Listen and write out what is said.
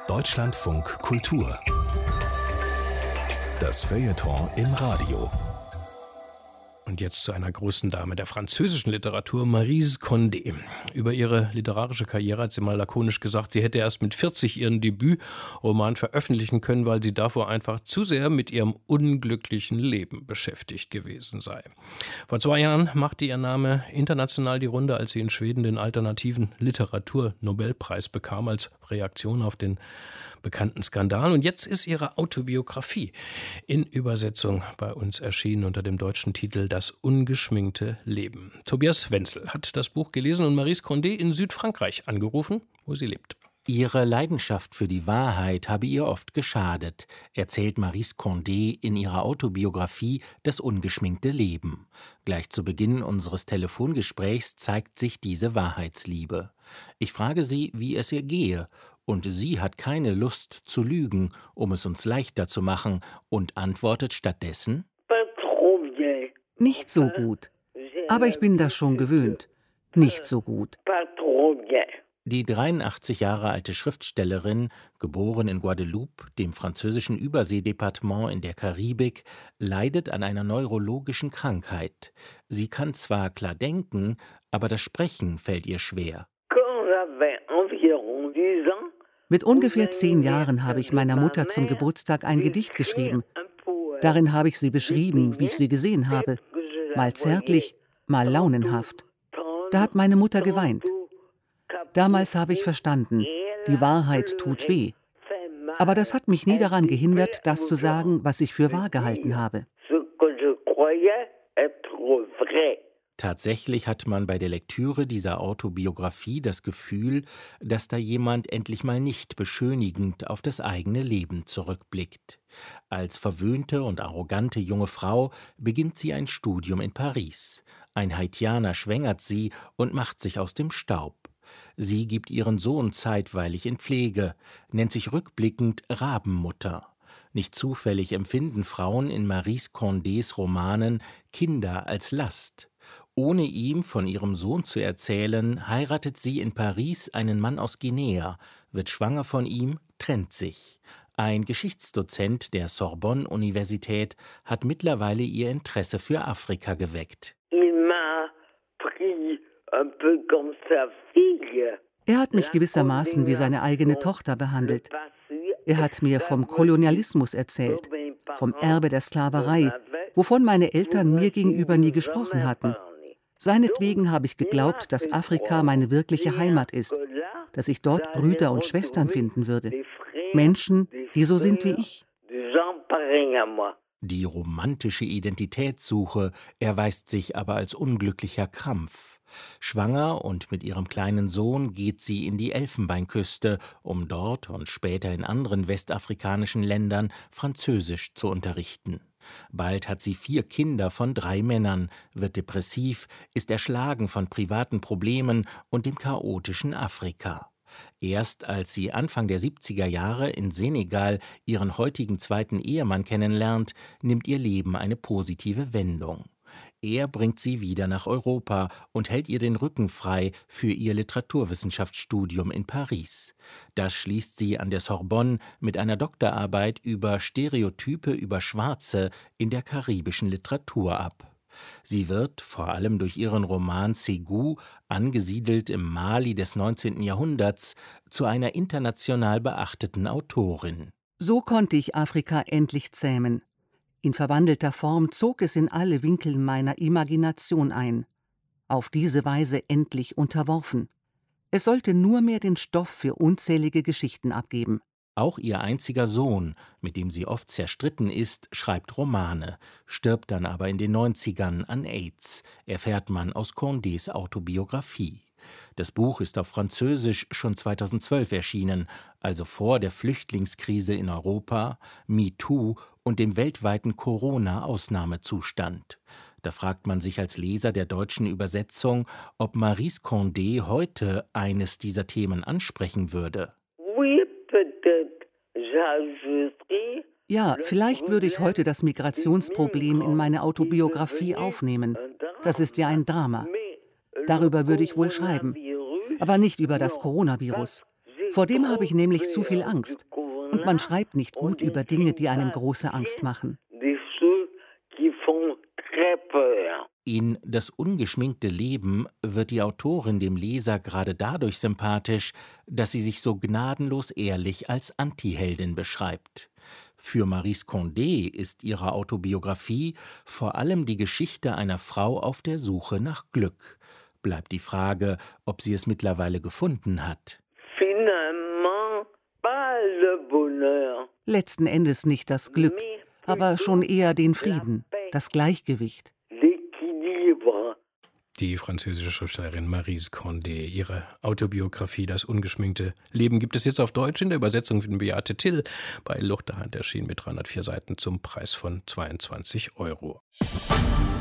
Deutschlandfunk Kultur. Das Feuilleton im Radio. Und jetzt zu einer großen Dame der französischen Literatur, Maryse Condé. Über ihre literarische Karriere hat sie mal lakonisch gesagt, sie hätte erst mit 40 ihren Debütroman veröffentlichen können, weil sie davor einfach zu sehr mit ihrem unglücklichen Leben beschäftigt gewesen sei. Vor 2 Jahren machte ihr Name international die Runde, als sie in Schweden den alternativen Literatur-Nobelpreis bekam, als Reaktion auf den bekannten Skandal. Und jetzt ist ihre Autobiografie in Übersetzung bei uns erschienen unter dem deutschen Titel Das ungeschminkte Leben. Tobias Wenzel hat das Buch gelesen und Maryse Condé in Südfrankreich angerufen, wo sie lebt. Ihre Leidenschaft für die Wahrheit habe ihr oft geschadet, erzählt Maryse Condé in ihrer Autobiografie Das ungeschminkte Leben. Gleich zu Beginn unseres Telefongesprächs zeigt sich diese Wahrheitsliebe. Ich frage sie, wie es ihr gehe, und sie hat keine Lust zu lügen, um es uns leichter zu machen, und antwortet stattdessen: Nicht so gut, aber ich bin das schon gewöhnt. Nicht so gut. Die 83 Jahre alte Schriftstellerin, geboren in Guadeloupe, dem französischen Überseedepartement in der Karibik, leidet an einer neurologischen Krankheit. Sie kann zwar klar denken, aber das Sprechen fällt ihr schwer. Mit ungefähr 10 Jahren habe ich meiner Mutter zum Geburtstag ein Gedicht geschrieben. Darin habe ich sie beschrieben, wie ich sie gesehen habe. Mal zärtlich, mal launenhaft. Da hat meine Mutter geweint. Damals habe ich verstanden, die Wahrheit tut weh. Aber das hat mich nie daran gehindert, das zu sagen, was ich für wahr gehalten habe. Tatsächlich hat man bei der Lektüre dieser Autobiografie das Gefühl, dass da jemand endlich mal nicht beschönigend auf das eigene Leben zurückblickt. Als verwöhnte und arrogante junge Frau beginnt sie ein Studium in Paris. Ein Haitianer schwängert sie und macht sich aus dem Staub. Sie gibt ihren Sohn zeitweilig in Pflege, nennt sich rückblickend Rabenmutter. Nicht zufällig empfinden Frauen in Maryse Condés Romanen Kinder als Last. Ohne ihm von ihrem Sohn zu erzählen, heiratet sie in Paris einen Mann aus Guinea, wird schwanger von ihm, trennt sich. Ein Geschichtsdozent der Sorbonne-Universität hat mittlerweile ihr Interesse für Afrika geweckt. Er hat mich gewissermaßen wie seine eigene Tochter behandelt. Er hat mir vom Kolonialismus erzählt, vom Erbe der Sklaverei, wovon meine Eltern mir gegenüber nie gesprochen hatten. Seinetwegen habe ich geglaubt, dass Afrika meine wirkliche Heimat ist, dass ich dort Brüder und Schwestern finden würde. Menschen, die so sind wie ich. Die romantische Identitätssuche erweist sich aber als unglücklicher Krampf. Schwanger und mit ihrem kleinen Sohn geht sie in die Elfenbeinküste, um dort und später in anderen westafrikanischen Ländern Französisch zu unterrichten. Bald hat sie 4 Kinder von 3 Männern, wird depressiv, ist erschlagen von privaten Problemen und dem chaotischen Afrika. Erst als sie Anfang der 70er Jahre in Senegal ihren heutigen zweiten Ehemann kennenlernt, nimmt ihr Leben eine positive Wendung. Er bringt sie wieder nach Europa und hält ihr den Rücken frei für ihr Literaturwissenschaftsstudium in Paris. Das schließt sie an der Sorbonne mit einer Doktorarbeit über Stereotype über Schwarze in der karibischen Literatur ab. Sie wird, vor allem durch ihren Roman Ségou, angesiedelt im Mali des 19. Jahrhunderts, zu einer international beachteten Autorin. So konnte ich Afrika endlich zähmen. In verwandelter Form zog es in alle Winkel meiner Imagination ein. Auf diese Weise endlich unterworfen. Es sollte nur mehr den Stoff für unzählige Geschichten abgeben. Auch ihr einziger Sohn, mit dem sie oft zerstritten ist, schreibt Romane, stirbt dann aber in den 90ern an AIDS, erfährt man aus Condés Autobiografie. Das Buch ist auf Französisch schon 2012 erschienen, also vor der Flüchtlingskrise in Europa, MeToo und dem weltweiten Corona-Ausnahmezustand. Da fragt man sich als Leser der deutschen Übersetzung, ob Maryse Condé heute eines dieser Themen ansprechen würde. Ja, vielleicht würde ich heute das Migrationsproblem in meine Autobiografie aufnehmen. Das ist ja ein Drama. Darüber würde ich wohl schreiben. Aber nicht über das Coronavirus. Vor dem habe ich nämlich zu viel Angst. Und man schreibt nicht gut über Dinge, die einem große Angst machen. In Das ungeschminkte Leben wird die Autorin dem Leser gerade dadurch sympathisch, dass sie sich so gnadenlos ehrlich als Antiheldin beschreibt. Für Maryse Condé ist ihre Autobiografie vor allem die Geschichte einer Frau auf der Suche nach Glück. Bleibt die Frage, ob sie es mittlerweile gefunden hat. Letzten Endes nicht das Glück, aber schon eher den Frieden, das Gleichgewicht. Die französische Schriftstellerin Maryse Condé. Ihre Autobiografie Das ungeschminkte Leben gibt es jetzt auf Deutsch in der Übersetzung von Beate Till bei Luchterhand erschienen mit 304 Seiten zum Preis von 22 €.